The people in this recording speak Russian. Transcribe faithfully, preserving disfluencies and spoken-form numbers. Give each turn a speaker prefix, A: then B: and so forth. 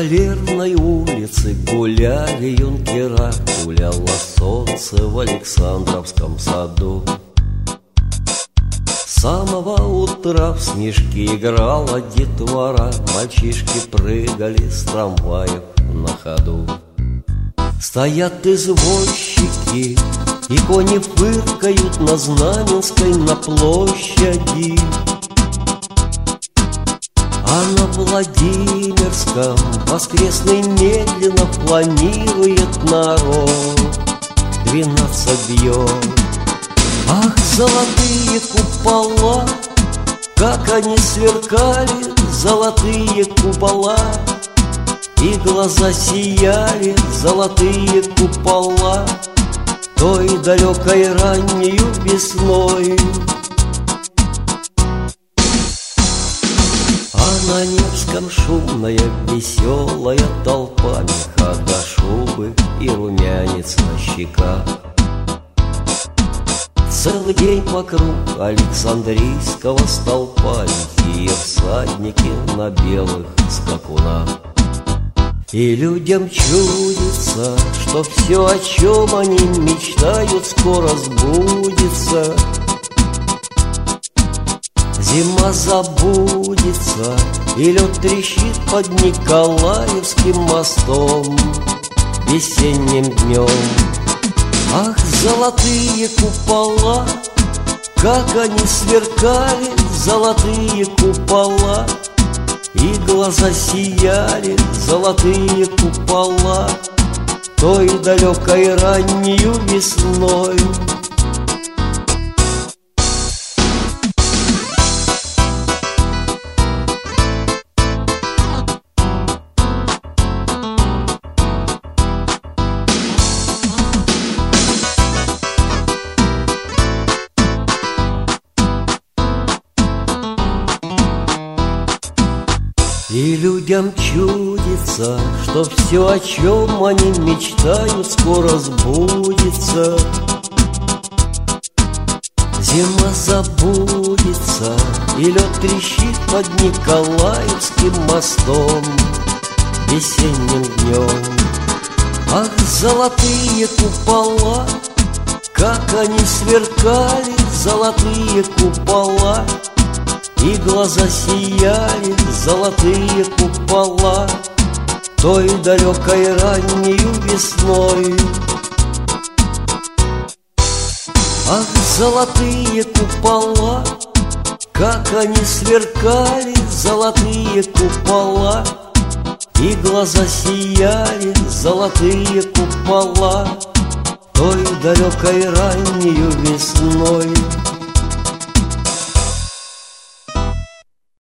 A: Галерной улице гуляли юнкера, гуляло солнце в Александровском саду. С самого утра в снежки играла детвора, мальчишки прыгали с трамваев на ходу. Стоят извозчики, и кони фыркают на Знаменской, на площади. А на Владимирском воскресный медленно планирует народ. Двенадцать бьет. Ах, золотые купола, как они сверкали, золотые купола, и глаза сияли, золотые купола, той далекой раннею весной. А на Невском шумная, веселая толпа, меха до шубы и румянец на щеках. Целый день вокруг Александрийского столпа лихие всадники на белых скакунах. И людям чудится, что все, о чем они мечтают, скоро сбудется. Зима забудется, и лед трещит под Николаевским мостом весенним днем. Ах, золотые купола, как они сверкали, золотые купола, и глаза сияли, золотые купола, той далекой раннею весной. И людям чудится, что все, о чем они мечтают, скоро сбудется. Зима забудется, и лед трещит под Николаевским мостом весенним днем. Ах, золотые купола, как они сверкали, золотые купола, и глаза сияли, золотые купола, той далекой раннею весной. Ах, золотые купола, как они сверкали, золотые купола, и глаза сияли, золотые купола, той далекой раннею весной.